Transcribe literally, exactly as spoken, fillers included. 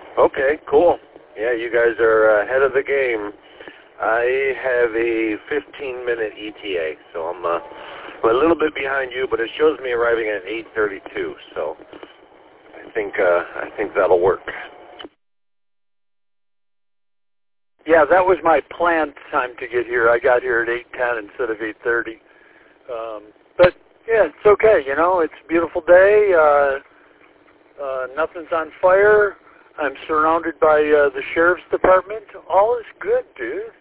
Okay, cool. Yeah, you guys are ahead of the game. I have a fifteen minute E T A, so I'm, uh, I'm a little bit behind you, but it shows me arriving at eight thirty-two, so I think uh, I think that'll work. Yeah, that was my planned time to get here. I got here at eight ten instead of eight thirty. Um, but, yeah, it's okay, you know. It's a beautiful day. Uh, uh, nothing's on fire. I'm surrounded by uh, the sheriff's department. All is good, dude.